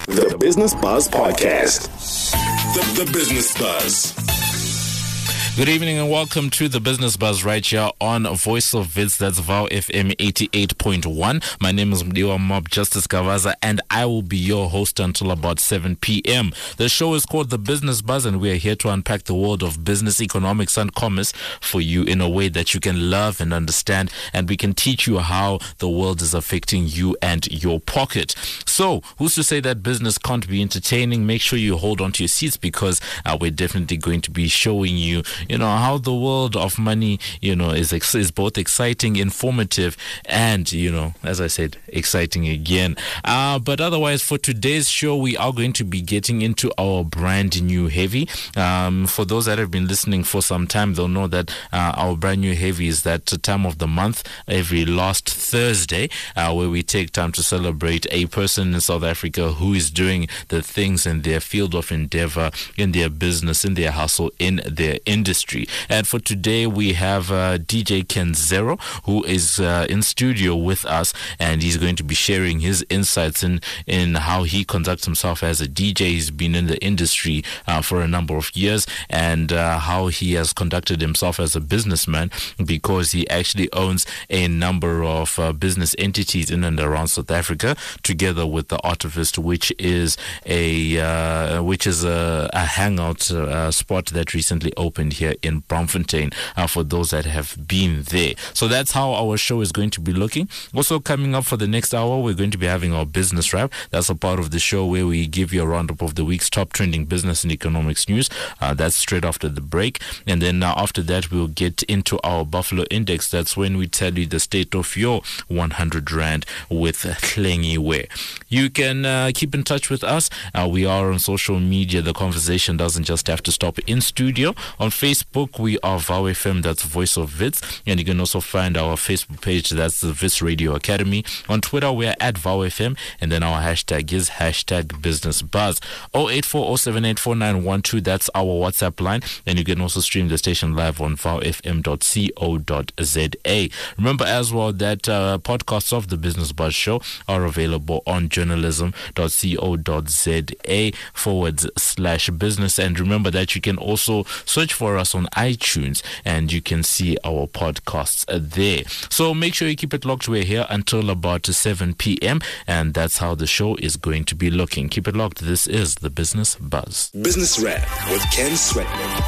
The Business Buzz Podcast. The Business Buzz. Good evening and welcome to the Business Buzz right here on Voice of Wits. That's VOW FM 88.1. My name is Mdiwa Mob Justice Gavaza and I will be your host until about 7 p.m. The show is called The Business Buzz and we are here to unpack the world of business, economics and commerce for you in a way that you can love and understand, and we can teach you how the world is affecting you and your pocket. So, who's to say that business can't be entertaining? Make sure you hold on to your seats because we're definitely going to be showing you how the world of money, is both exciting, informative, and, as I said, exciting again. But otherwise, for today's show, we are going to be getting into our brand new heavy. For those that have been listening for some time, they'll know that our brand new heavy is that time of the month, every last Thursday, where we take time to celebrate a person in South Africa who is doing the things in their field of endeavor, in their business, in their hustle, in their industry. And for today, we have DJ Ken Zero, who is in studio with us, and he's going to be sharing his insights in how he conducts himself as a DJ. He's been in the industry for a number of years, and how he has conducted himself as a businessman, because he actually owns a number of business entities in and around South Africa, together with the Artivist, which is a hangout spot that recently opened here in Braamfontein, for those that have been there. So that's how our show is going to be looking. Also coming up for the next hour, we're going to be having our business wrap. That's a part of the show where we give you a roundup of the week's top trending business and economics news. That's straight after the break. And then after that, we'll get into our Buffalo Index. That's when we tell you the state of your 100 Rand with Hlengiwe. You can keep in touch with us. We are on social media. The conversation doesn't just have to stop in studio. On Facebook, we are VOW FM, that's Voice of Wits, and you can also find our Facebook page, that's the Wits Radio Academy. On Twitter, we are at VOW FM, and then our hashtag is #BusinessBuzz. 084-078-4912, that's our WhatsApp line, and you can also stream the station live on vowfm.co.za. Remember as well that podcasts of the Business Buzz show are available on journalism.co.za/business, and remember that you can also search for us on iTunes and you can see our podcasts there. So make sure you keep it locked. We're here until about 7 p.m. and that's how the show is going to be looking. Keep it locked. This is the Business Buzz. Business Wrap with Ken Sweatman.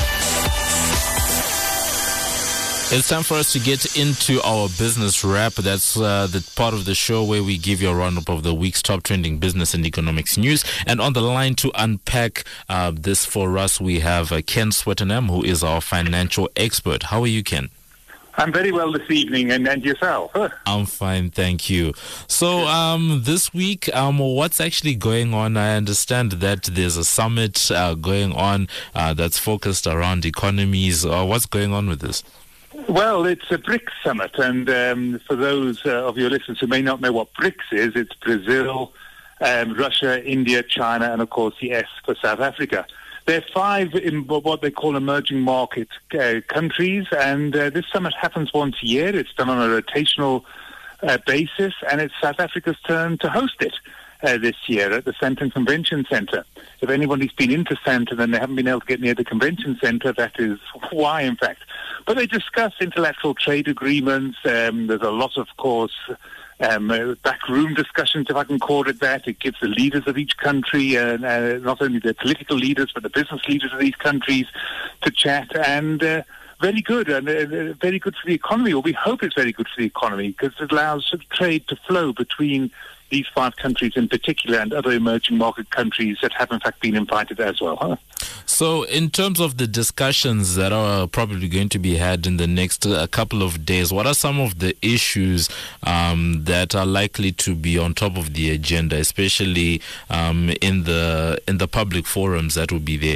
It's time for us to get into our business wrap. That's the part of the show where we give you a roundup of the week's top trending business and economics news. And on the line to unpack this for us, we have Ken Swettenham, who is our financial expert. How are you, Ken? I'm very well this evening, and yourself? I'm fine, thank you. So this week, what's actually going on? I understand that there's a summit going on that's focused around economies. What's going on with this? Well, it's a BRICS summit, and for those of your listeners who may not know what BRICS is, it's Brazil, Russia, India, China, and of course the S for South Africa. There are 5 in what they call emerging market countries, and this summit happens once a year. It's done on a rotational basis, and it's South Africa's turn to host it this year at the Sandton Convention Centre. If anybody's been into Sandton and they haven't been able to get near the convention centre, that is why, in fact. But they discuss intellectual trade agreements. There's a lot, of course, backroom discussions, if I can call it that. It gives the leaders of each country, not only the political leaders, but the business leaders of these countries to chat. And very good, and very good for the economy, or we hope it's very good for the economy, because it allows trade to flow between these 5 countries in particular and other emerging market countries that have in fact been invited as well. So in terms of the discussions that are probably going to be had in the next couple of days, what are some of the issues that are likely to be on top of the agenda, especially in the public forums that will be there?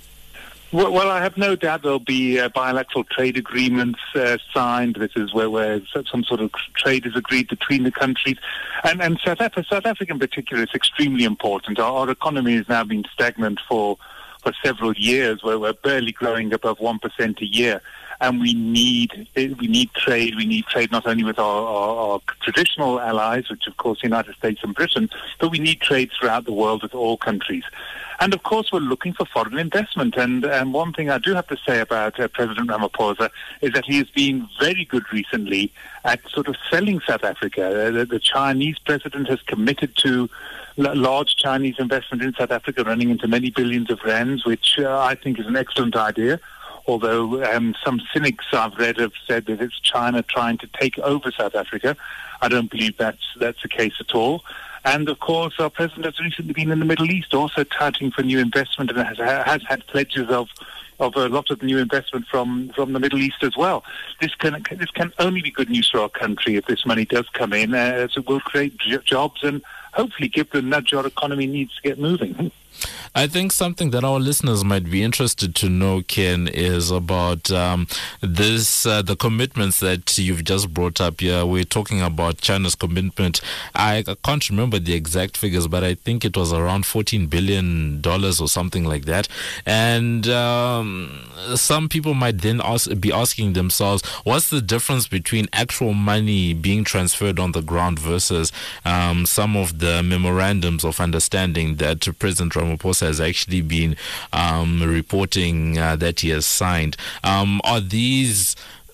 Well, I have no doubt there'll be bilateral trade agreements signed. This is where some sort of trade is agreed between the countries. And South Africa in particular is extremely important. Our economy has now been stagnant for several years, where we're barely growing above 1% a year. and we need trade. We need trade not only with our traditional allies, which of course the United States and Britain, but we need trade throughout the world with all countries. And of course, we're looking for foreign investment. And one thing I do have to say about President Ramaphosa is that he has been very good recently at sort of selling South Africa. The Chinese president has committed to large Chinese investment in South Africa, running into many billions of rands, which I think is an excellent idea. Although some cynics I've read have said that it's China trying to take over South Africa. I don't believe that's the case at all. And, of course, our president has recently been in the Middle East, also touting for new investment, and has had pledges of a lot of new investment from the Middle East as well. This can only be good news for our country if this money does come in, as it will create jobs and hopefully give the nudge our economy needs to get moving. I think something that our listeners might be interested to know, Ken, is about the commitments that you've just brought up here. We're talking about China's commitment. I can't remember the exact figures, but I think it was around $14 billion or something like that. And some people might then be asking themselves, what's the difference between actual money being transferred on the ground versus some of the memorandums of understanding that President Ramaphosa has actually been reporting that he has signed. Are these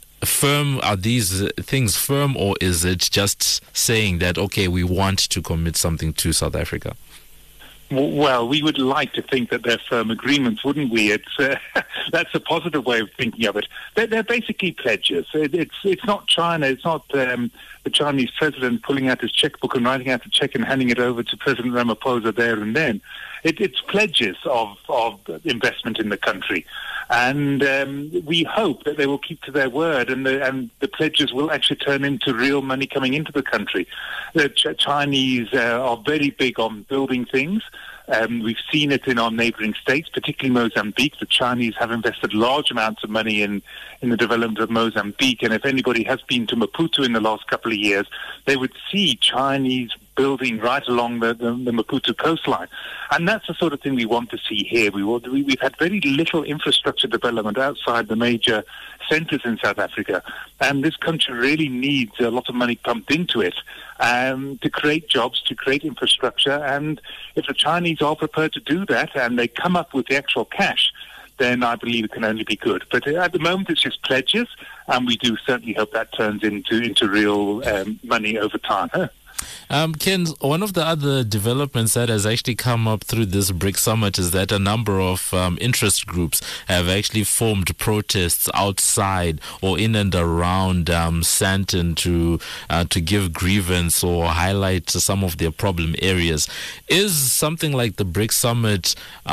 things firm, or is it just saying that, okay, we want to commit something to South Africa? Well, we would like to think that they're firm agreements, wouldn't we? It's that's a positive way of thinking of it. They're basically pledges. It's not China. It's not the Chinese president pulling out his checkbook and writing out a check and handing it over to President Ramaphosa there and then. It's pledges of investment in the country. And we hope that they will keep to their word, and the pledges will actually turn into real money coming into the country. The Chinese are very big on building things. We've seen it in our neighboring states, particularly Mozambique. The Chinese have invested large amounts of money in the development of Mozambique. And if anybody has been to Maputo in the last couple of years, they would see Chinese building right along the Maputo coastline. And that's the sort of thing we want to see here. We've had very little infrastructure development outside the major centres in South Africa. And this country really needs a lot of money pumped into it to create jobs, to create infrastructure. And if the Chinese are prepared to do that and they come up with the actual cash, then I believe it can only be good. But at the moment, it's just pledges, and we do certainly hope that turns into real money over time. Ken, one of the other developments that has actually come up through this BRICS summit is that a number of interest groups have actually formed protests outside or in and around Sandton to give grievance or highlight some of their problem areas. Is something like the BRICS summit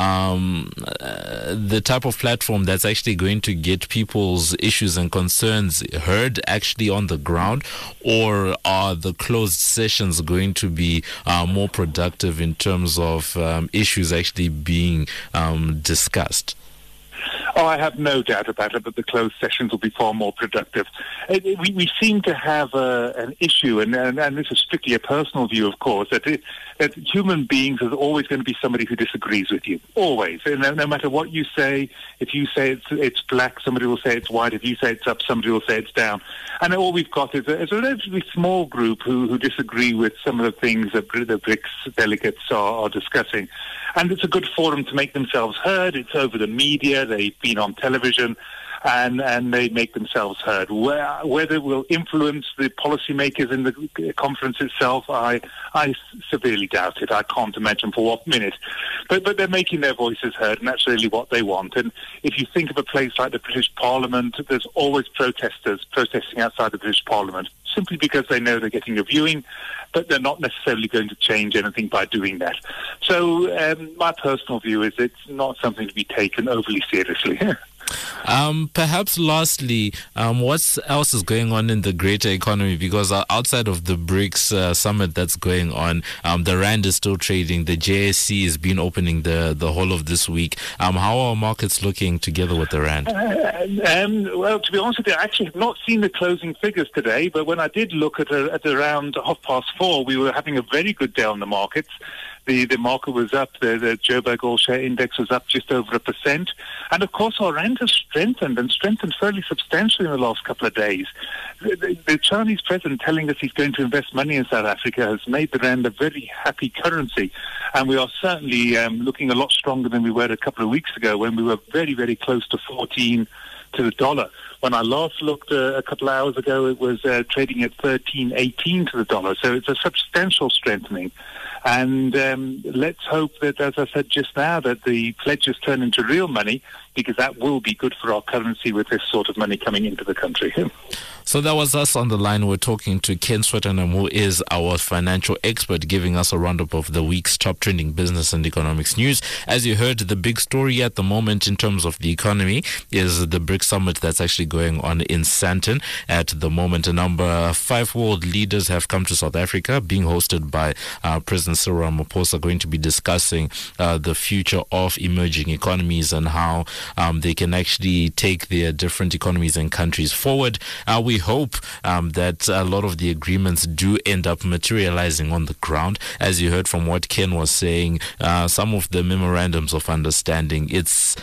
the type of platform that's actually going to get people's issues and concerns heard actually on the ground, or are the closed sessions going to be more productive in terms of issues actually being discussed? Oh, I have no doubt about it that the closed sessions will be far more productive. We seem to have an issue, and this is strictly a personal view, of course, that human beings is always going to be somebody who disagrees with you, always. And no matter what you say, if you say it's black, somebody will say it's white. If you say it's up, somebody will say it's down. And all we've got is a relatively small group who disagree with some of the things that the BRICS delegates are discussing. And it's a good forum to make themselves heard. It's over the media. They've been on television, and they make themselves heard. Whether it will influence the policymakers in the conference itself, I severely doubt it. I can't imagine for what minute. But they're making their voices heard, and that's really what they want. And if you think of a place like the British Parliament, there's always protesters protesting outside the British Parliament, simply because they know they're getting a viewing, but they're not necessarily going to change anything by doing that. So my personal view is it's not something to be taken overly seriously. Perhaps lastly, what else is going on in the greater economy? Because outside of the BRICS summit that's going on, the Rand is still trading. The JSE has been opening the whole of this week. How are markets looking together with the Rand? Well, to be honest with you, I actually have not seen the closing figures today, but when I did look at around 4:30, we were having a very good day on the markets. the market was up. The Joburg All-Share Index was up just over 1%. And, of course, our rand has strengthened fairly substantially in the last couple of days. The Chinese president telling us he's going to invest money in South Africa has made the rand a very happy currency. And we are certainly looking a lot stronger than we were a couple of weeks ago when we were very, very close to 14 to the dollar. When I last looked a couple of hours ago, it was trading at 13.18 to the dollar. So it's a substantial strengthening. And let's hope that, as I said just now, that the pledges turn into real money, because that will be good for our currency with this sort of money coming into the country. So that was us on the line. We're talking to Ken Swettenham, who is our financial expert, giving us a roundup of the week's top trending business and economics news. As you heard, the big story at the moment in terms of the economy is the BRICS summit that's actually going on in Sandton at the moment. A number 5 world leaders have come to South Africa, being hosted by President Cyril Ramaphosa, going to be discussing the future of emerging economies and how they can actually take their different economies and countries forward. We hope that a lot of the agreements do end up materializing on the ground. As you heard from what Ken was saying, some of the memorandums of understanding, it's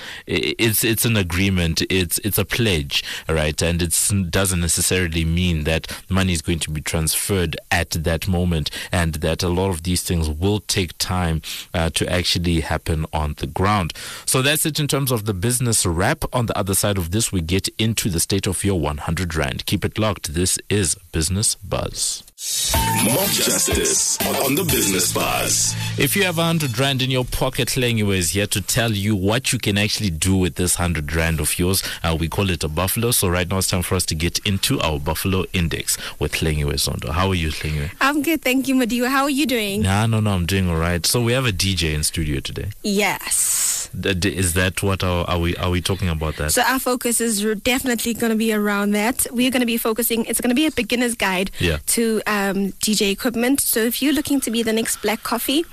an agreement, it's a pledge, right? And it doesn't necessarily mean that money is going to be transferred at that moment, and that a lot of these things will take time to actually happen on the ground. So that's it in terms of the business wrap. On the other side of this, we get into the state of your 100 Rand. Keep it locked. This is Business Buzz. Mob Justice on the Business Buzz. If you have 100 Rand in your pocket, Hlengiwe is here to tell you what you can actually do with this 100 Rand of yours. We call it a buffalo. So right now it's time for us to get into our Buffalo Index with Hlengiwe Zondo. How are you, Hlengiwe? I'm good, thank you, Madiwa. How are you doing? No, I'm doing all right. So we have a DJ in studio today. Yes. Is that what are we talking about that? So our focus is definitely going to be around that. We're going to be focusing, it's going to be a beginner's guide to DJ equipment. So if you're looking to be the next Black Coffee,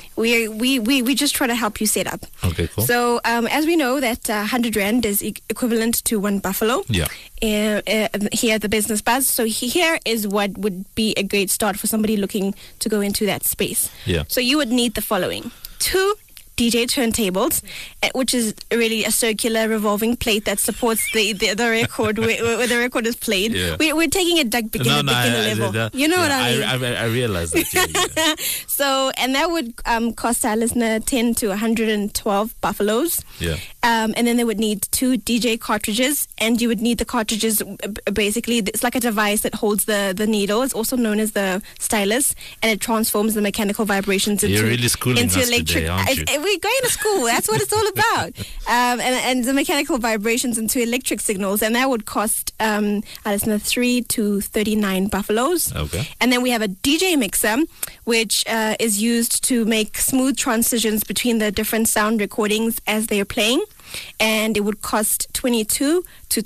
we just try to help you set up. Okay, cool. So as we know that 100 Rand is equivalent to 1 buffalo. Yeah. Here at the Business Buzz. So here is what would be a great start for somebody looking to go into that space. Yeah. So you would need the following: 2 DJ turntables, which is really a circular revolving plate that supports the record where the record is played. Yeah. We're taking it beginner level. You know what I mean? I realize that. Yeah. So, and that would cost our listener 10 to 112 buffaloes. Yeah. And then they would need 2 DJ cartridges, and you would need the cartridges. Basically, it's like a device that holds the needle. It's also known as the stylus, and it transforms the mechanical vibrations into electric. Today, aren't you? We're going to school. That's what it's all about. And the mechanical vibrations into electric signals, and that would cost our listener 3 to 39 buffaloes. Okay. And then we have a DJ mixer, which is used to make smooth transitions between the different sound recordings as they are playing. And it would cost 22 to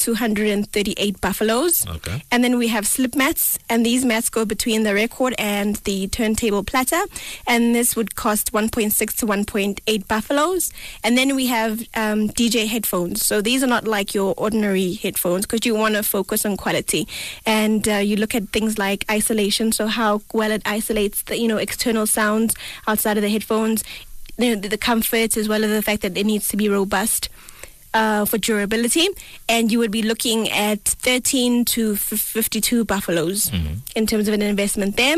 238 buffaloes. Okay. And then we have slip mats, and these mats go between the record and the turntable platter, and this would cost 1.6 to 1.8 buffaloes. And then we have DJ headphones. So these are not like your ordinary headphones, because you want to focus on quality. And you look at things like isolation, so how well it isolates the external sounds outside of the headphones. The comfort, as well as the fact that it needs to be robust for durability. And you would be looking at 13 to 52 buffaloes in terms of an investment there.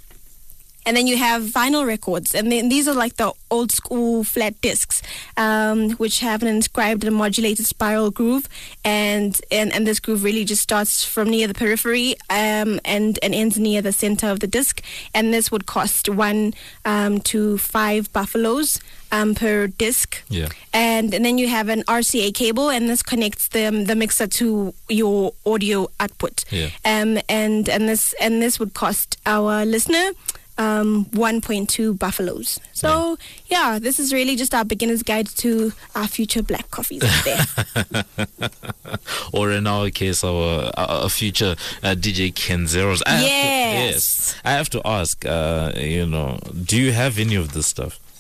And then you have vinyl records, and then these are like the old school flat discs, which have an inscribed and modulated spiral groove, and this groove really just starts from near the periphery and ends near the center of the disc. And this would cost 1 to 5 buffaloes per disc. Yeah. And then you have an RCA cable, and this connects the mixer to your audio output. Yeah. And this would cost our listener 1.2 buffaloes. So this is really just our beginner's guide to our future black coffees out there. Or in our case, our future DJ Ken Zeros. Yes. I have to ask, do you have any of this stuff?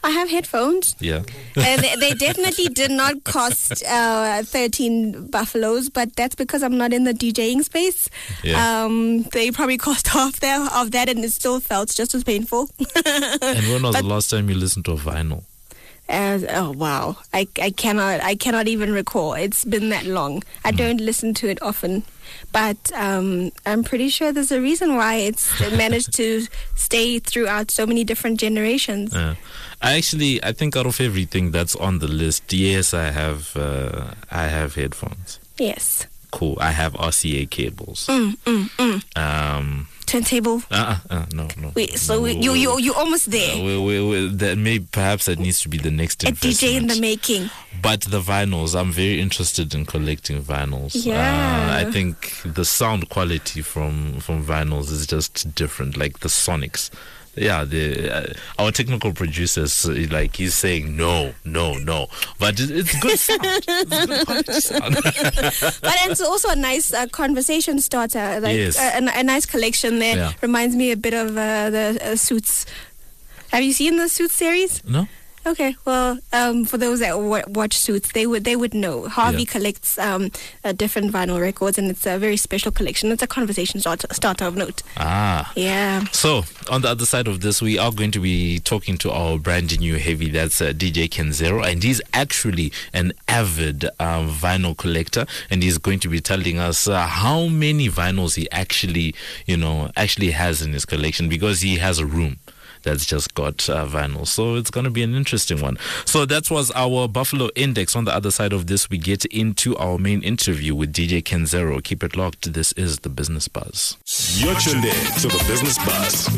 I have headphones. Yeah. They definitely did not cost 13 buffaloes, but that's because I'm not in the DJing space. Yeah. They probably cost half of that, and it still felt just as painful. And when was the last time you listened to a vinyl? Oh wow, I cannot even recall. It's been that long. I don't listen to it often, but I'm pretty sure there's a reason why it's managed to stay throughout so many different generations. I think out of everything that's on the list, yes, I have headphones. Yes. Cool. I have RCA cables. Turntable. No. Wait, so you're almost there. Perhaps that needs to be the next A investment. DJ in the making. But the vinyls, I'm very interested in collecting vinyls. Yeah. I think the sound quality from vinyls is just different, like the sonics. Yeah, our technical producers, he's saying no, but it's good sound. It's good quality sound. But it's also a nice conversation starter, yes. a nice collection there. Yeah. Reminds me a bit of the Suits. Have you seen the Suits series? No. Okay, well, for those that watch Suits, they would know. Harvey collects different vinyl records, and it's a very special collection. It's a conversation starter of note. Yeah. So, on the other side of this, we are going to be talking to our brand new heavy, that's DJ Kenzero, and he's actually an avid vinyl collector, and he's going to be telling us how many vinyls he actually has in his collection, because he has a room that's just got vinyl. So it's going to be an interesting one. So that was our Buffalo Index. On the other side of this, we get into our main interview with DJ Kenzero. Keep it locked. This is The Business Buzz. You're tuned in to The Business Buzz.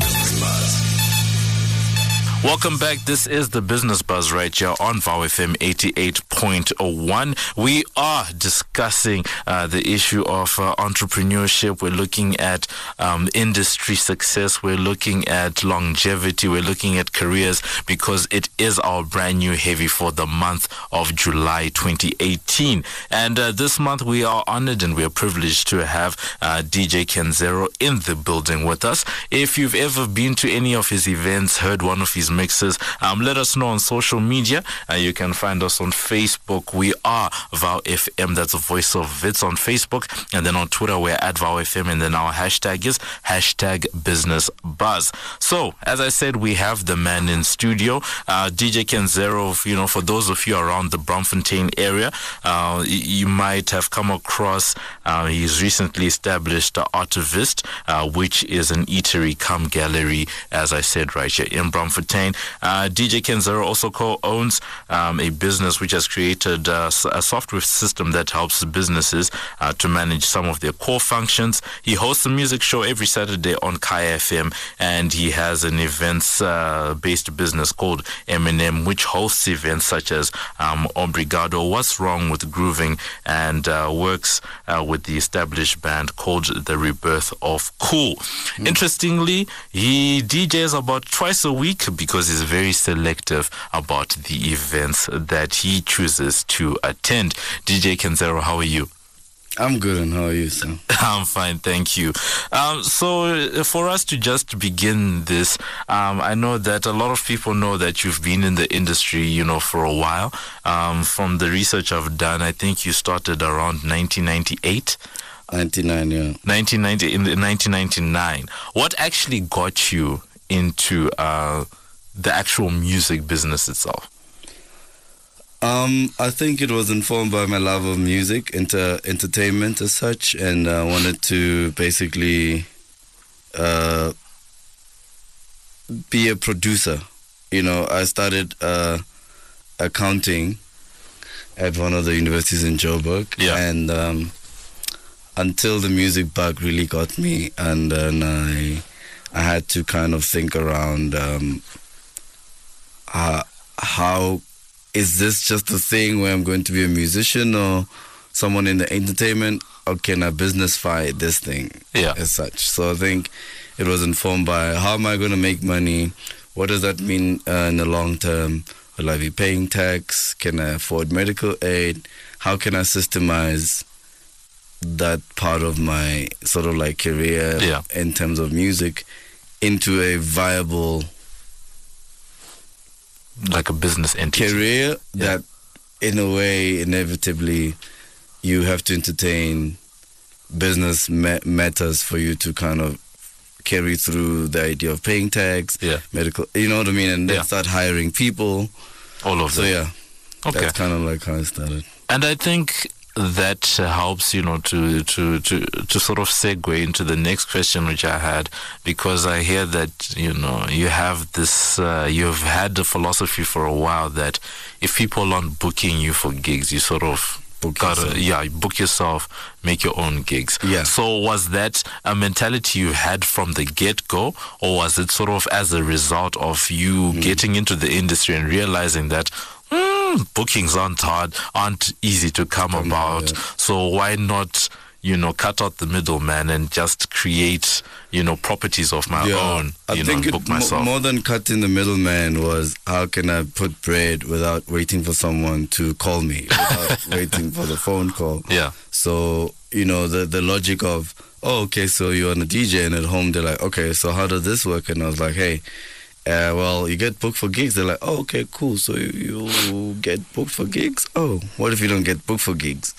Welcome back. This is The Business Buzz right here on VOW FM 88.1. We are discussing the issue of entrepreneurship. We're looking at industry success. We're looking at longevity. We're looking at careers, because it is our brand new heavy for the month of July 2018. And this month we are honored and we are privileged to have DJ Kenzero in the building with us. If you've ever been to any of his events, heard one of his mixes, let us know on social media. You can find us on Facebook. We are VOW FM, that's a Voice of Vits on Facebook, and then on Twitter we're at VOW FM, and then our hashtag is #BusinessBuzz. So as I said, we have the man in studio, DJ Kenzero. For those of you around the Braamfontein area, you might have come across, he's recently established Artivist, which is an eatery cum gallery, as I said, right here in Braamfontein. DJ Kenzero also co-owns a business which has created a software system that helps businesses to manage some of their core functions. He hosts a music show every Saturday on Kaya FM, and he has an events-based business called M&M, which hosts events such as Obrigado, What's Wrong with Grooving, and works with the established band called The Rebirth of Cool. Interestingly, he DJs about twice a week, because he's very selective about the events that he chooses to attend. DJ Kenzero, how are you? I'm good, and how are you, sir? I'm fine, thank you. So for us to just begin this, I know that a lot of people know that you've been in the industry, for a while. From the research I've done, I think you started around 1998. 99, yeah. 1999. What actually got you into the actual music business itself? I think it was informed by my love of music, entertainment as such, and I wanted to basically be a producer. I started accounting at one of the universities in Joburg, and until the music bug really got me, and then I had to kind of think around how is this just a thing where I'm going to be a musician or someone in the entertainment, or can I businessify this thing as such? So I think it was informed by, how am I going to make money? What does that mean in the long term? Will I be paying tax? Can I afford medical aid? How can I systemize that part of my sort of like career in terms of music into a viable like a business entity? Career that, in a way, inevitably, you have to entertain business matters for you to kind of carry through the idea of paying tax, medical, you know what I mean, and then start hiring people. All of that. So that's kind of like how I started. And I think that helps, to sort of segue into the next question which I had, because I hear that, you have this, you've had the philosophy for a while that if people aren't booking you for gigs, you sort of book yourself, make your own gigs. Yeah. So was that a mentality you had from the get-go, or was it sort of as a result of you getting into the industry and realizing that bookings aren't easy to come about, so why not cut out the middleman and just create properties of my own, I think book myself? More than cutting the middleman was, how can I put bread without waiting for someone to call me, without waiting for the phone call? Yeah. So the logic of, okay, so you're on a DJ, and at home they're like, okay, so how does this work? And I was like, hey, well, you get booked for gigs. They're like, oh, okay, cool. So you get booked for gigs? Oh, what if you don't get booked for gigs?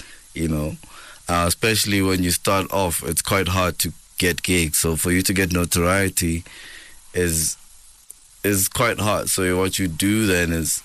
Especially when you start off, it's quite hard to get gigs. So for you to get notoriety is quite hard. So what you do then is,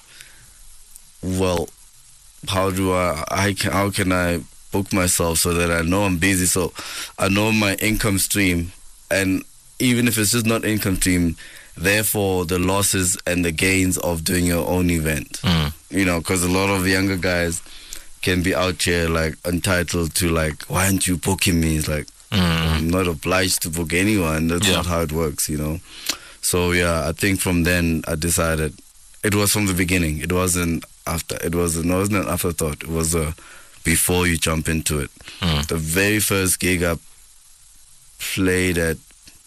well, how can I book myself so that I know I'm busy, so I know my income stream, and even if it's just not income stream, therefore the losses and the gains of doing your own event. Because a lot of younger guys can be out here like entitled to like, why aren't you booking me? It's like, I'm not obliged to book anyone. That's not how it works, So I think from then I decided, it was from the beginning. It wasn't after. It wasn't an afterthought. It was before you jump into it. The very first gig I played at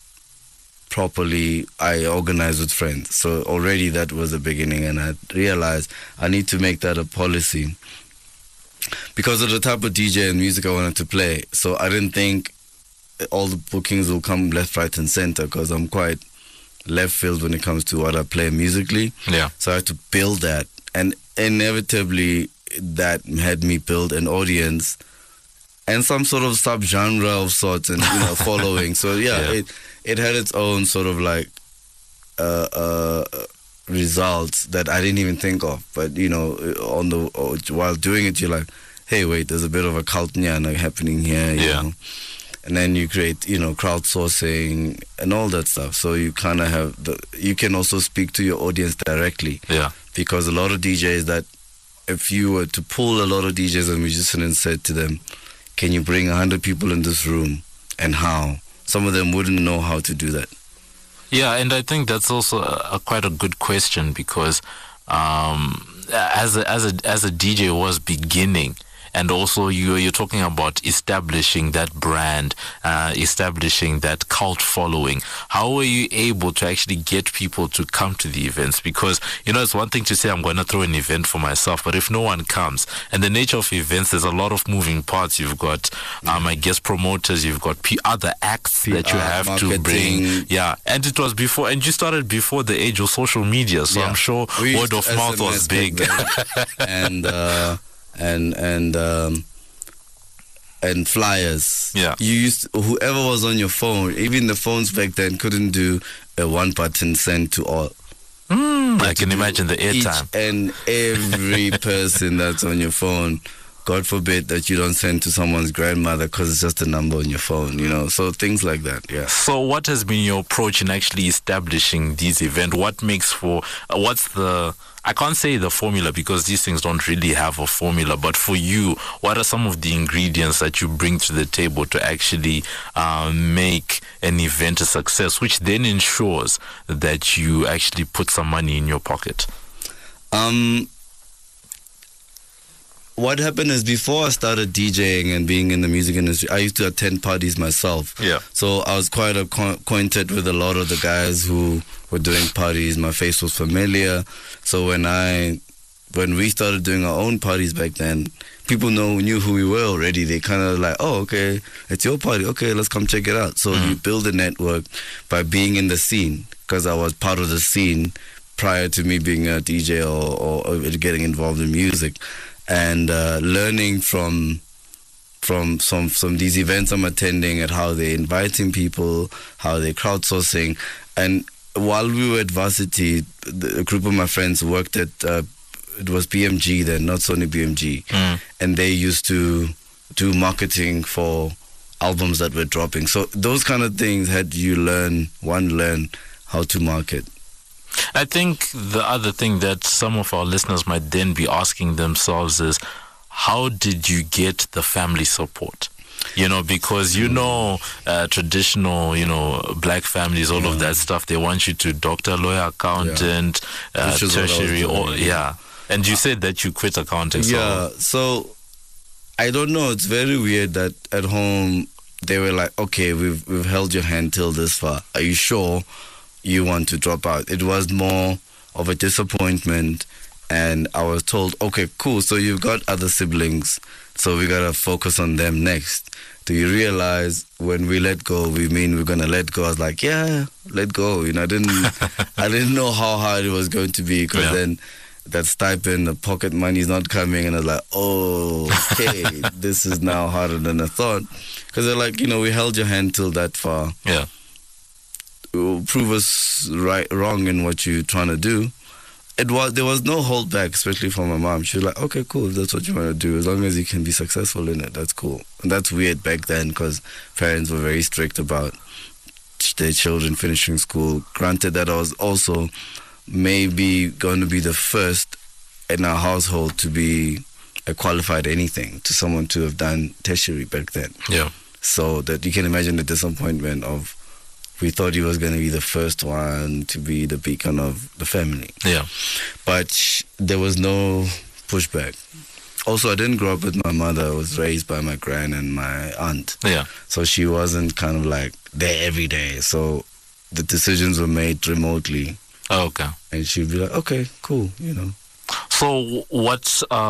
properly, I organized with friends. So already that was the beginning, and I realized I need to make that a policy because of the type of DJ and music I wanted to play. So I didn't think all the bookings will come left, right, and center, because I'm quite left field when it comes to what I play musically. Yeah. So I had to build that, and inevitably that had me build an audience and some sort of subgenre of sorts, and following. So it had its own sort of like results that I didn't even think of. But while doing it, you're like, hey, wait, there's a bit of a cult nyana happening here. You know? And then you create, crowdsourcing and all that stuff. So you kind of have you can also speak to your audience directly. Yeah. Because a lot of DJs that, if you were to pull a lot of DJs and musicians and said to them, can you bring 100 people in this room, and how? Some of them wouldn't know how to do that. Yeah, and I think that's also quite a good question, because as a DJ was beginning, and also you're talking about establishing that brand, establishing that cult following. How were you able to actually get people to come to the events? Because, it's one thing to say I'm going to throw an event for myself, but if no one comes, and the nature of events, there's a lot of moving parts. You've got, I guess, promoters, you've got other acts that you have to bring. Yeah, and it was before, and you started before the age of social media, so I'm sure word of mouth was big. And flyers. Yeah. Whoever was on your phone, even the phones back then couldn't do a one button send to all. I can imagine the airtime. Each and every person that's on your phone, God forbid that you don't send to someone's grandmother because it's just a number on your phone, so things like that. Yeah. So what has been your approach in actually establishing these events? What makes for, I can't say the formula, because these things don't really have a formula, but for you, what are some of the ingredients that you bring to the table to actually make an event a success, which then ensures that you actually put some money in your pocket? What happened is, before I started DJing and being in the music industry, I used to attend parties myself. Yeah. So I was quite acquainted with a lot of the guys who were doing parties. My face was familiar. So when we started doing our own parties back then, people knew who we were already. They kind of like, oh, okay, it's your party. Okay, let's come check it out. So you build a network by being in the scene, because I was part of the scene prior to me being a DJ or getting involved in music, and learning from these events I'm attending at how they're inviting people, how they're crowdsourcing. And while we were at Varsity, a group of my friends worked at it was BMG then, not Sony BMG, and they used to do marketing for albums that were dropping. So those kind of things had you learn how to market. I think the other thing that some of our listeners might then be asking themselves is, how did you get the family support? Because traditional, black families, all of that stuff, they want you to doctor, lawyer, accountant, tertiary, And you said that you quit accounting. So I don't know. It's very weird that at home they were like, okay, we've held your hand till this far. Are you sure you want to drop out? It was more of a disappointment. And I was told, okay, cool, so you've got other siblings, so we got to focus on them next. Do you realize when we let go, we mean we're going to let go? I was like, yeah, let go. I didn't know how hard it was going to be, because then that stipend, the pocket money is not coming. And I was like, oh, okay, this is now harder than I thought. Because they're like, we held your hand till that far. Yeah. Prove us wrong in what you're trying to do. There was no holdback, especially from my mom. She was like, okay, cool, if that's what you want to do, as long as you can be successful in it, that's cool. And that's weird back then, because parents were very strict about their children finishing school. Granted that I was also maybe going to be the first in our household to be a qualified anything, to someone to have done tertiary back then. Yeah. So that you can imagine the disappointment of, we thought he was going to be the first one to be the beacon of the family. Yeah. But there was no pushback. Also, I didn't grow up with my mother. I was raised by my gran and my aunt. Yeah. So she wasn't kind of like there every day. So the decisions were made remotely. Oh, okay. And she'd be like, okay, cool, So what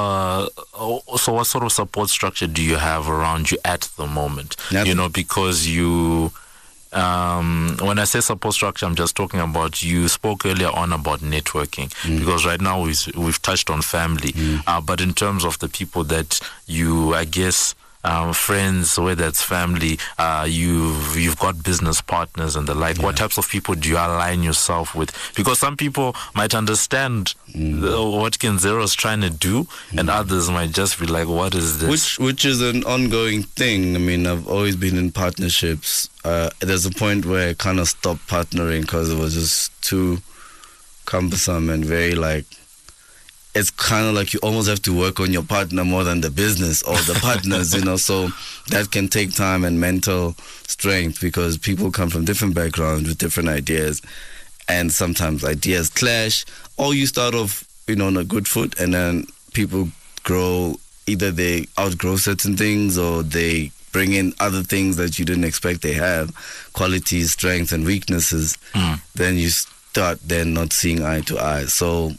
sort of support structure do you have around you at the moment? Nothing. Because you... when I say support structure, I'm just talking about, you spoke earlier on about networking, because right now we've touched on family, but in terms of the people that you, I guess, friends, whether it's family, you've got business partners and the like. What types of people do you align yourself with? Because some people might understand what Kenzero's trying to do, and others might just be like, what is this? Which is an ongoing thing. I mean, I've always been in partnerships. There's a point where I kind of stopped partnering because it was just too cumbersome and very it's kind of like you almost have to work on your partner more than the business or the partners, so that can take time and mental strength, because people come from different backgrounds with different ideas, and sometimes ideas clash, or you start off, on a good foot, and then people grow, either they outgrow certain things or they bring in other things that you didn't expect they have, qualities, strengths, and weaknesses. Then you start then not seeing eye to eye. So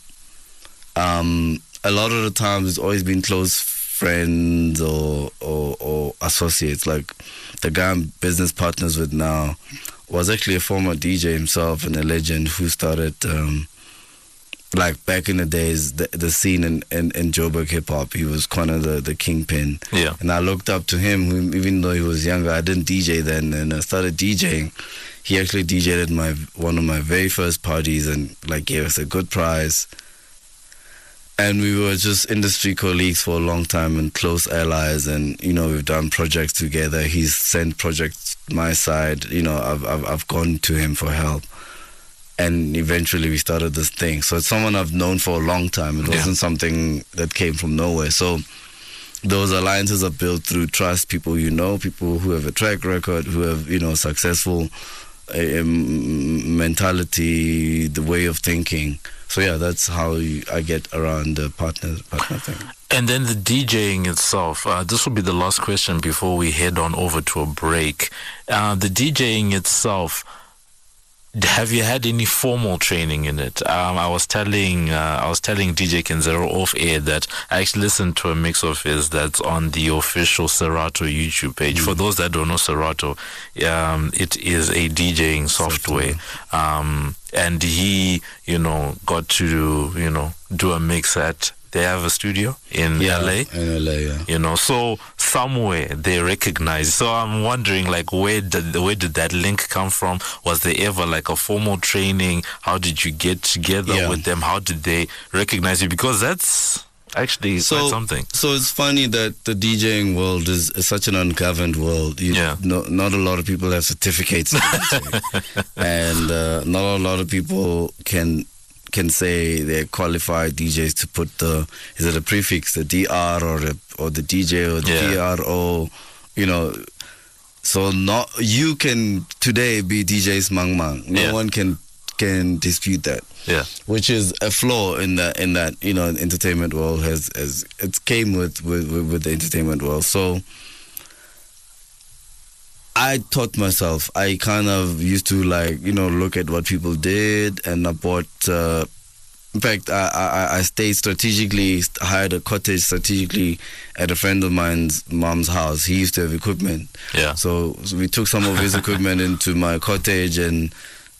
a lot of the times it's always been close friends or associates. Like the guy I'm business partners with now was actually a former DJ himself and a legend who started back in the days the scene in Joburg hip hop. He was kind of the kingpin. Yeah. And I looked up to him, even though he was younger. I didn't DJ then, and I started DJing. He actually DJed at one of my very first parties and gave us a good prize. And we were just industry colleagues for a long time and close allies, and we've done projects together. He's sent projects my side. I've gone to him for help, and eventually we started this thing. So it's someone I've known for a long time. It wasn't something that came from nowhere. So those alliances are built through trust. People people who have a track record, who have successful mentality, the way of thinking. So yeah, that's how I get around the partner thing. And then the DJing itself, this will be the last question before we head on over to a break. The DJing itself, have you had any formal training in it? I was telling DJ Kenzero off air that I actually listened to a mix of his that's on the official Serato YouTube page. For those that don't know Serato, it is a DJing software. And he, got to, do a mix at. They have a studio in LA. In LA, yeah. So somewhere they recognize. So I'm wondering, like, where did that link come from? Was there ever like a formal training? How did you get together with them? How did they recognize you? Because that's actually quite something. So it's funny that the DJing world is such an ungoverned world. Not a lot of people have certificates, and not a lot of people can say they're qualified DJs to put is it a prefix, the DR or the DJ or the PRO, So you can today be DJ's Mang Mang. No one can dispute that. Yeah. Which is a flaw in that entertainment world it came with the entertainment world. So I taught myself. I kind of used to look at what people did, and I bought. In fact, I stayed strategically, hired a cottage strategically at a friend of mine's mom's house. He used to have equipment. Yeah. So we took some of his equipment into my cottage, and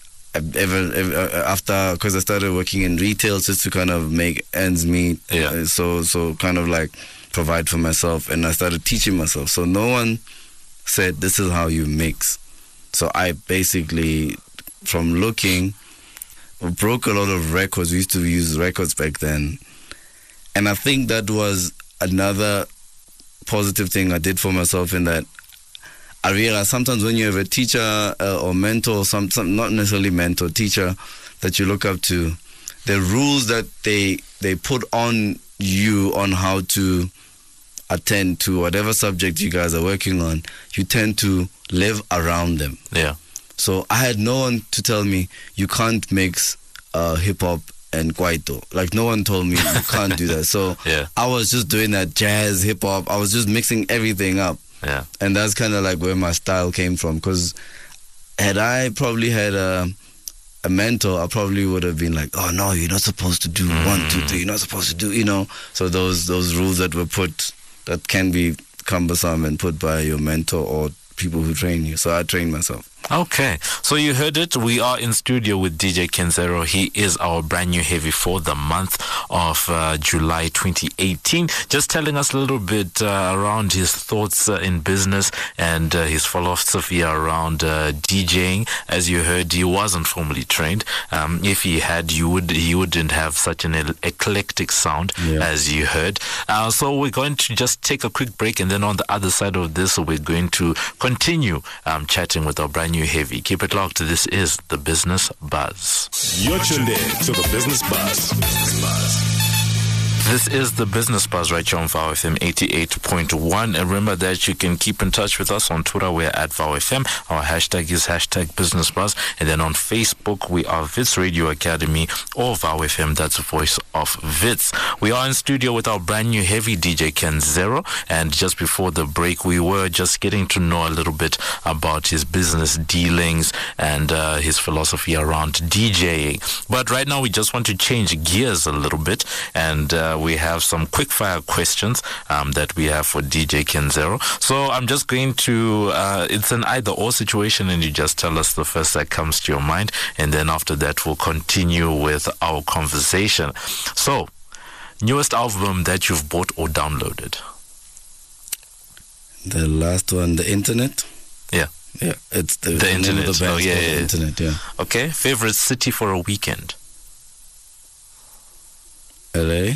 after, because I started working in retail just to kind of make ends meet. Yeah. So kind of like provide for myself, and I started teaching myself. So no one said this is how you mix. So I basically, from looking, broke a lot of records. We used to use records back then, and I think that was another positive thing I did for myself, in that I realized sometimes when you have a teacher or mentor, some not necessarily mentor, teacher that you look up to, the rules that they put on you on how to attend to whatever subject you guys are working on, you tend to live around them. Yeah. So I had no one to tell me you can't mix hip-hop and kwaito. Like, no one told me you can't do that. So I was just doing that jazz, hip-hop. I was just mixing everything up. Yeah. And that's kind of like where my style came from. Because had I probably had a mentor, I probably would have been like, oh, no, you're not supposed to do 1, 2, 3. You're not supposed to do, So those rules that were put, that can be cumbersome and put by your mentor or people who train you. So I trained myself. Okay, so you heard it. We are in studio with DJ Kenzero. He is our brand new heavy for the month of July 2018. Just telling us a little bit around his thoughts in business and his philosophy around DJing. As you heard, he wasn't formally trained. If he had, he wouldn't have such an eclectic sound as you heard. So we're going to just take a quick break, and then on the other side of this, we're going to continue chatting with our brand new heavy. Keep it locked. This is the Business Buzz. You're tuned in to the Business Buzz. This is the Business Buzz right here on VOW FM 88.1. And remember that you can keep in touch with us on Twitter. We're at VOW FM. Our hashtag is #Business Buzz. And then on Facebook, we are Wits Radio Academy or VOW FM. That's Voice of Wits. We are in studio with our brand new heavy DJ Kenzero. And just before the break, we were just getting to know a little bit about his business dealings and his philosophy around DJing. But right now, we just want to change gears a little bit. And we have some quick fire questions that we have for DJ Kenzero. So I'm just going to, it's an either or situation, and you just tell us the first that comes to your mind. And then after that, we'll continue with our conversation. So, newest album that you've bought or downloaded? The last one, The Internet. Yeah. Yeah, it's the Internet. The band, The Internet, yeah. Okay, favorite city for a weekend? LA.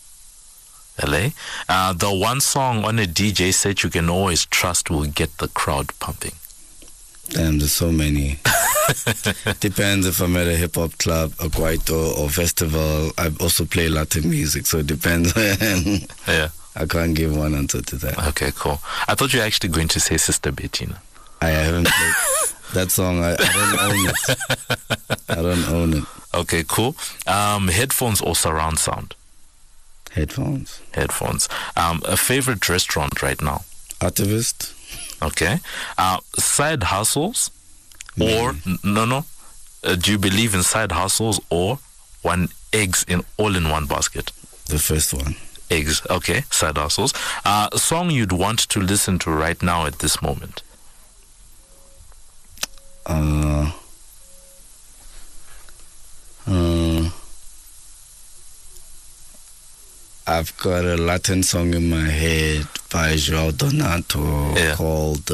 The one song on a DJ set you can always trust will get the crowd pumping. Damn, there's so many. Depends if I'm at a hip-hop club, a kwaito, or festival. I also play Latin music, so it depends. Yeah. I can't give one answer to that. Okay, cool. I thought you were actually going to say Sister Bettina. I haven't played that song. I don't own it. I don't own it. Okay, cool. Headphones or surround sound? Headphones. A favorite restaurant right now? Artivist. Okay. Side hustles or no do you believe in side hustles or eggs all in one basket? The first one. Eggs, okay, side hustles. A song you'd want to listen to right now at this moment? I've got a Latin song in my head by João Donato called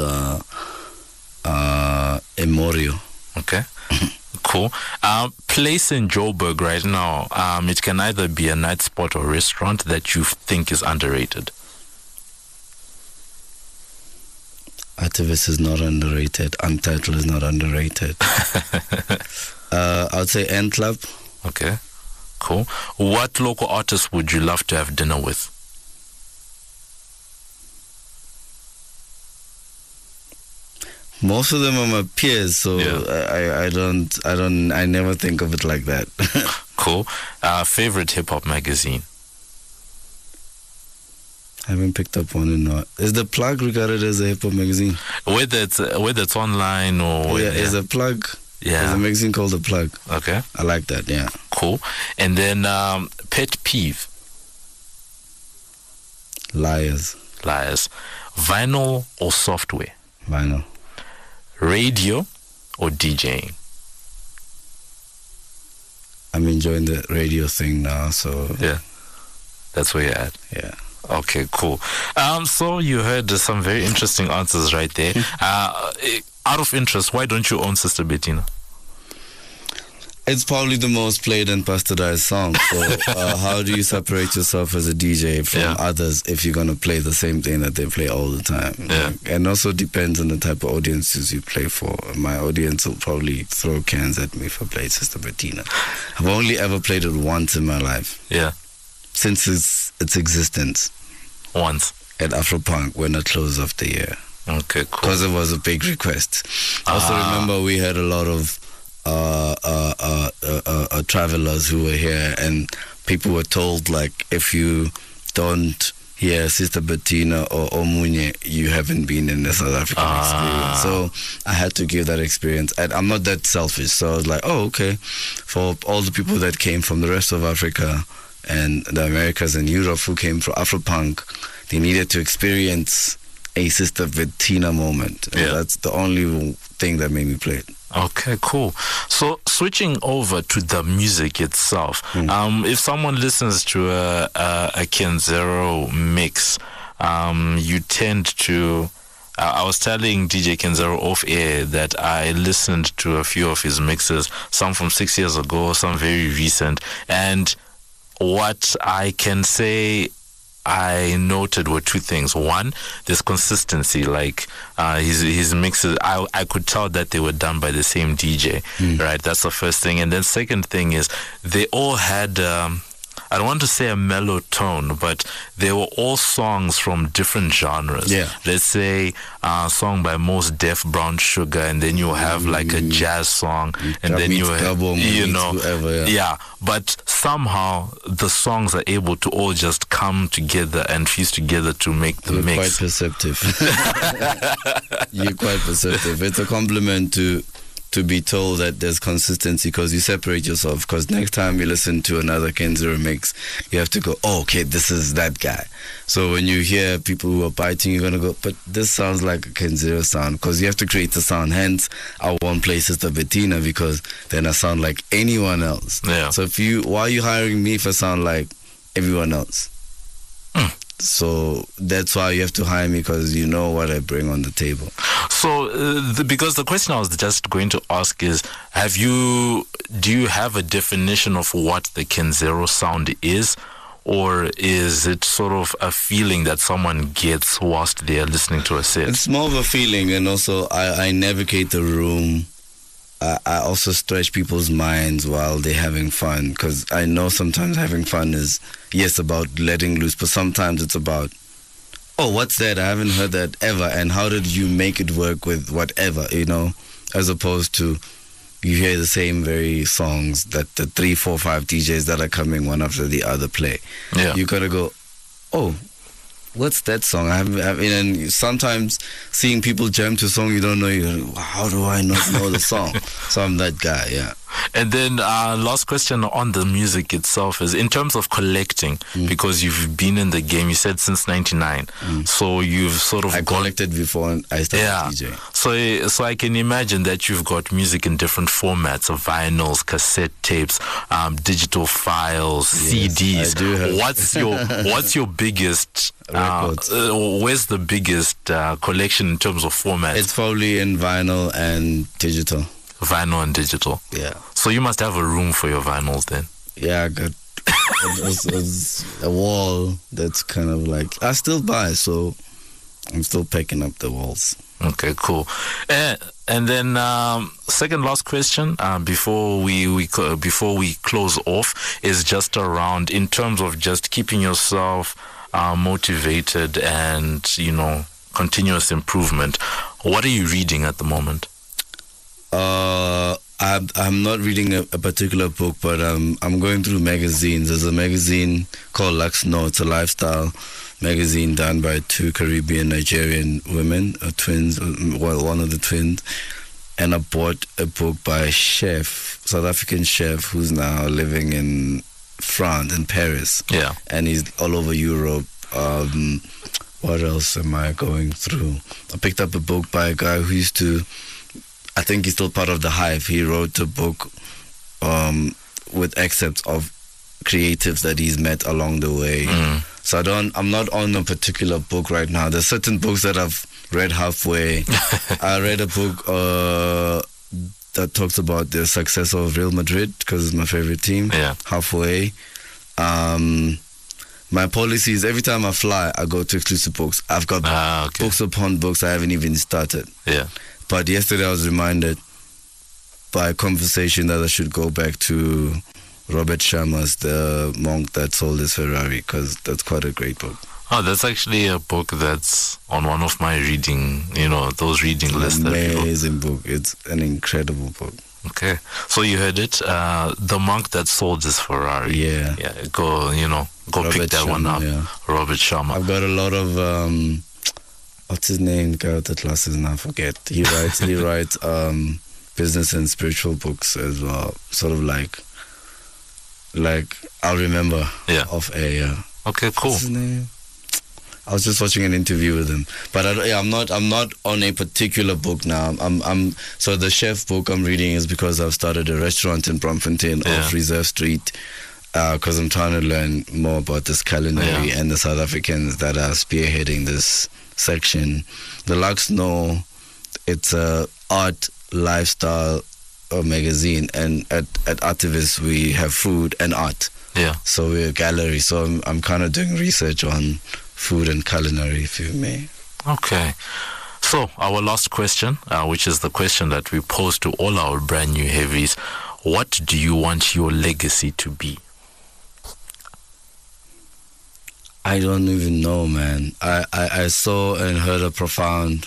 Emorio. Okay. Cool. Place in Joburg right now. It can either be a night spot or restaurant that you think is underrated. Artivist is not underrated. Untitled is not underrated. I'd say N Club. Okay. Cool. What local artists would you love to have dinner with? Most of them are my peers, so I never think of it like that. Cool. Favorite hip hop magazine? I haven't picked up one in a... Is The Plug regarded as a hip hop magazine? Whether it's online or... is a Plug. Yeah. There's a magazine called The Plug. Okay. I like that, yeah. Cool. And then pet peeve? Liars. Vinyl or software? Vinyl. Radio or DJing? I'm enjoying the radio thing now, so... Yeah. That's where you're at? Yeah. Okay, cool. So you heard some very interesting answers right there. Out of interest, why don't you own Sister Bettina? It's probably the most played and bastardized song. So how do you separate yourself as a DJ from others if you're going to play the same thing that they play all the time? Yeah. And also depends on the type of audiences you play for. My audience will probably throw cans at me for playing Sister Bettina. I've only ever played it once in my life. Yeah. Since its existence. Once. At Afropunk when I closed off the year. Okay, cool. Because it was a big request. I also remember we had a lot of travelers who were here, and people were told, like, if you don't hear Sister Bettina or Omunye, you haven't been in the South African experience. So I had to give that experience. And I'm not that selfish, so I was like, oh, okay. For all the people that came from the rest of Africa and the Americas and Europe who came from Afropunk, they needed to experience a Sister Bettina moment. Yeah. That's the only thing that made me play it. Okay, cool. So switching over to the music itself, if someone listens to a Kenzero mix, you tend to... I was telling DJ Kenzero off air that I listened to a few of his mixes, some from 6 years ago, some very recent, and what I can say I noted were two things. One, there's consistency. Like his mixes, I could tell that they were done by the same DJ, right? That's the first thing. And then second thing is they all had, I don't want to say a mellow tone, but they were all songs from different genres. Yeah. Let's say a song by Mos Def, Brown Sugar, and then you have like a jazz song, and then you have, whoever, yeah. But somehow the songs are able to all just come together and fuse together to make the mix. Quite perceptive. You're quite perceptive. It's a compliment to be told that there's consistency, because you separate yourself. Because next time you listen to another Kenzero mix, you have to go, oh, okay, this is that guy. So when you hear people who are biting, you're going to go, but this sounds like a Kenzero sound, because you have to create the sound. Hence, I won't play Sister Bettina, because then I sound like anyone else. Yeah. So why are you hiring me if I sound like everyone else? So that's why you have to hire me, because you know what I bring on the table. So, because the question I was just going to ask is, do you have a definition of what the Kenzero sound is? Or is it sort of a feeling that someone gets whilst they're listening to a set? It's more of a feeling, and also I navigate the room. I also stretch people's minds while they're having fun, because I know sometimes having fun is, yes, about letting loose, but sometimes it's about, oh, what's that? I haven't heard that ever, and how did you make it work with whatever, as opposed to you hear the same very songs that the 3, 4, 5 DJs that are coming one after the other play. Yeah. You gotta go, oh, what's that song? And sometimes seeing people jam to a song you don't know, how do I not know the song? So I'm that guy, yeah. And then last question on the music itself is in terms of collecting, because you've been in the game, you said since 99. So you've sort of... I collected before I started DJ. So I can imagine that you've got music in different formats of vinyls, cassette tapes, digital files, CDs. I do have. What's your biggest... where's the biggest collection in terms of formats? It's probably in vinyl and digital. Vinyl and digital. Yeah. So you must have a room for your vinyls then. Yeah, I got a wall that's kind of like... I still buy, so I'm still picking up the walls. Okay, cool. And then second last question before we close off is just around in terms of just keeping yourself motivated and, continuous improvement. What are you reading at the moment? I'm not reading a particular book, but I'm going through magazines. There's a magazine called Lux No. It's a lifestyle magazine done by two Caribbean Nigerian women, twins. Well, one of the twins. And I bought a book by a chef, South African chef, who's now living in France, in Paris. Yeah. And he's all over Europe. What else am I going through? I picked up a book by a guy who used to... I think he's still part of the Hive. He wrote a book with excerpts of creatives that he's met along the way. So I'm not on a particular book right now. There's certain books that I've read halfway. I read a book that talks about the success of Real Madrid because it's my favorite team. Yeah. Halfway. My policy is every time I fly, I go to exclusive books. I've got books upon books I haven't even started. Yeah. But yesterday I was reminded by a conversation that I should go back to Robert Sharma's The Monk That Sold His Ferrari, because that's quite a great book. Oh, that's actually a book that's on one of my reading, those reading lists. Amazing book. It's an incredible book. Okay. So you heard it, The Monk That Sold His Ferrari. Yeah. Yeah. Go Robert pick that Sharma, one up. Yeah. Robert Sharma. I've got a lot of... what's his name? The guy with the glasses now, I forget. He writes business and spiritual books as well. Sort of like I'll remember. Yeah. Okay, cool. What's his name? I was just watching an interview with him, but I'm not on a particular book now. So the chef book I'm reading is because I've started a restaurant in Braamfontein off Reserve Street. Because I'm trying to learn more about this culinary and the South Africans that are spearheading this section. The Lux No, it's a art lifestyle magazine, and at Artivist we have food and art. Yeah. So we're a gallery. So I'm kind of doing research on food and culinary, if you may. Okay. So our last question, which is the question that we pose to all our brand new heavies: what do you want your legacy to be? I don't even know, man. I saw and heard a profound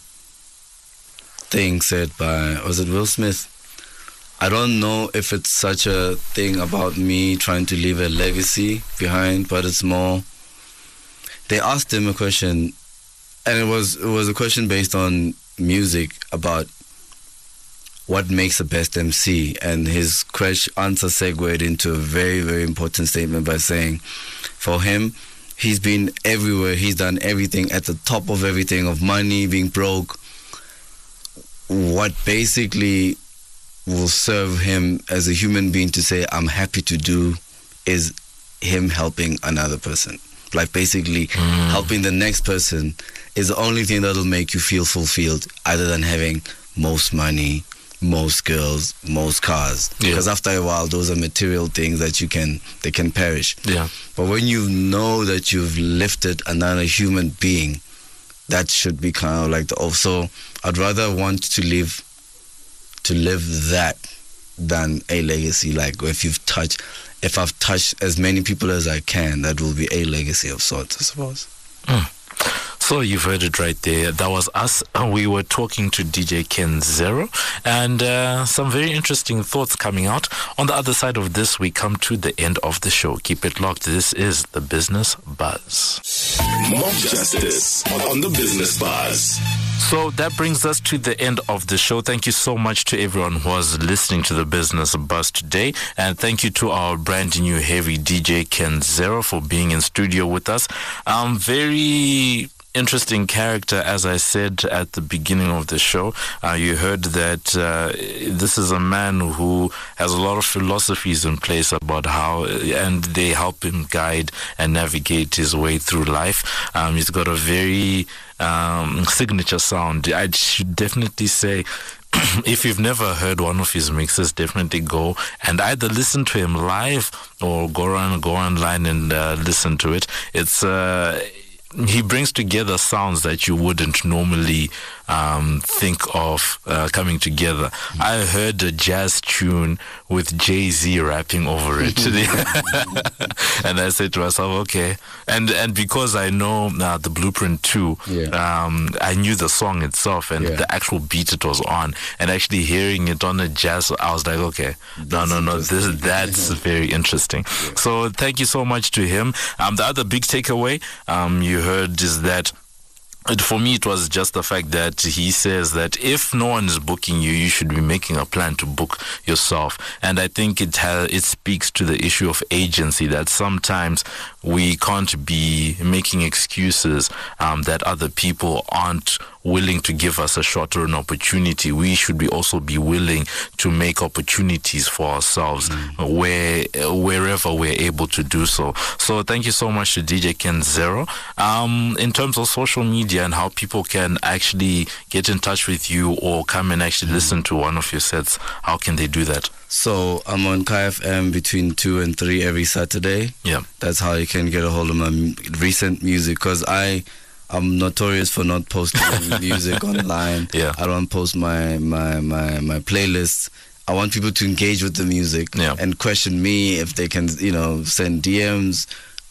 thing said by, was it Will Smith? I don't know if it's such a thing about me trying to leave a legacy behind, but it's more... They asked him a question, and it was a question based on music about what makes the best MC, and his answer segued into a very, very important statement by saying, for him, he's been everywhere. He's done everything, at the top of everything, of money, being broke. What basically will serve him as a human being to say, I'm happy to do, is him helping another person. Like basically helping the next person is the only thing that'll make you feel fulfilled, other than having most money, most girls, most cars. Because after a while, those are material things that they can perish. Yeah. But when you know that you've lifted another human being, that should be kind of like so I'd rather want to live that than a legacy. Like if I've touched as many people as I can, that will be a legacy of sorts, I suppose. So you've heard it right there. That was us. We were talking to DJ Ken Zero, and some very interesting thoughts coming out. On the other side of this, we come to the end of the show. Keep it locked. This is the Business Buzz. Mob Justice on the Business Buzz. So that brings us to the end of the show. Thank you so much to everyone who was listening to the Business Buzz today. And thank you to our brand new heavy DJ Ken Zero for being in studio with us. Very interesting character, as I said at the beginning of the show. You heard that this is a man who has a lot of philosophies in place about how, and they help him guide and navigate his way through life. He's got a very signature sound. I should definitely say, if you've never heard one of his mixes, definitely go and either listen to him live or go online and listen to it. It's he brings together sounds that you wouldn't normally think of coming together. I heard a jazz tune with Jay-Z rapping over it. And I said to myself, okay. And because I know the Blueprint too, I knew the song itself and the actual beat it was on. And actually hearing it on a jazz, I was like, okay, that's very interesting. So thank you so much to him. The other big takeaway you heard is that for me, it was just the fact that he says that if no one is booking you, you should be making a plan to book yourself. And I think it speaks to the issue of agency, that sometimes we can't be making excuses that other people aren't willing to give us a shot or an opportunity. We should also be willing to make opportunities for ourselves wherever we're able to do so. So thank you so much to DJ Ken Zero. In terms of social media and how people can actually get in touch with you or come and actually listen to one of your sets, how can they do that? So I'm on KFM between 2 and 3 every Saturday. Yeah. That's how you can get a hold of my recent music, because I'm notorious for not posting music online. Yeah. I don't post my playlists. I want people to engage with the music and question me if they can, send DMs.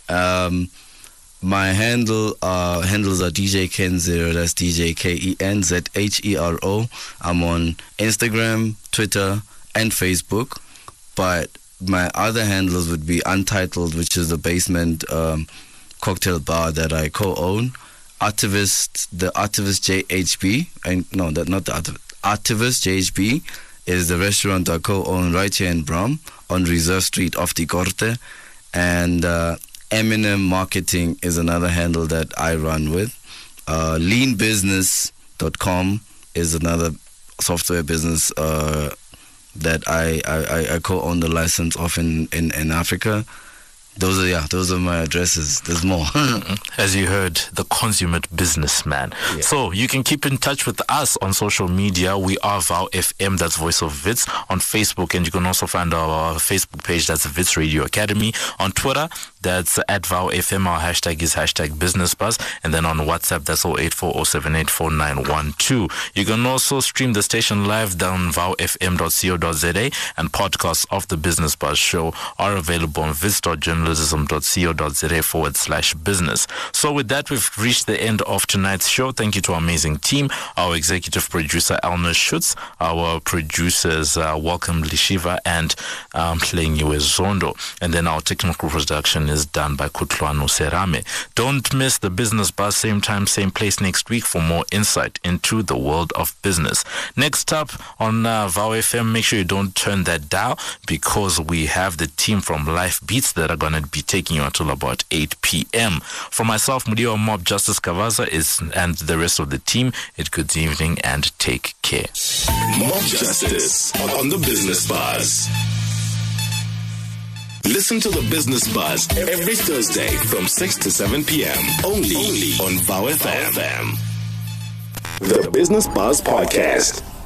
My handles are DJ Ken Zero. That's DJ KenZhero. I'm on Instagram, Twitter, and Facebook. But my other handles would be Untitled, which is the basement cocktail bar that I co-own. The Artivist JHB, Artivist JHB is the restaurant I co-own right here in Brum on Reserve Street off the Corte, and Eminem Marketing is another handle that I run with. Leanbusiness.com is another software business that I co-own the license of in Africa. Those are my addresses. There's more. As you heard, the consummate businessman. Yeah. So you can keep in touch with us on social media. We are VOW FM, that's Voice of Wits, on Facebook, and you can also find our Facebook page, that's Wits Radio Academy. On Twitter, that's at VOW FM. Our hashtag is #BusinessBuzz, and then on WhatsApp, that's 0840784912. You can also stream the station live down vowfm.co.za, and podcasts of the Business Buzz show are available on wits.journalism.co.za/business. So with that, we've reached the end of tonight's show. Thank you to our amazing team, our executive producer Elna Schutz, our producers Welcome Lishiva and Plengiwe Zondo, and then our technical production is done by Kutlwano Serame. Don't miss the Business Buzz, same time, same place next week for more insight into the world of business. Next up on VOW FM, make sure you don't turn that dial, because we have the team from Life Beats that are going to be taking you until about 8 p.m. For myself, Mudiwa Mob Justice Kavaza and the rest of the team, good evening and take care. Mob Justice on the Business Buzz. Listen to the Business Buzz every Thursday from 6 to 7 p.m. only on VOW FM. The Business Buzz Podcast.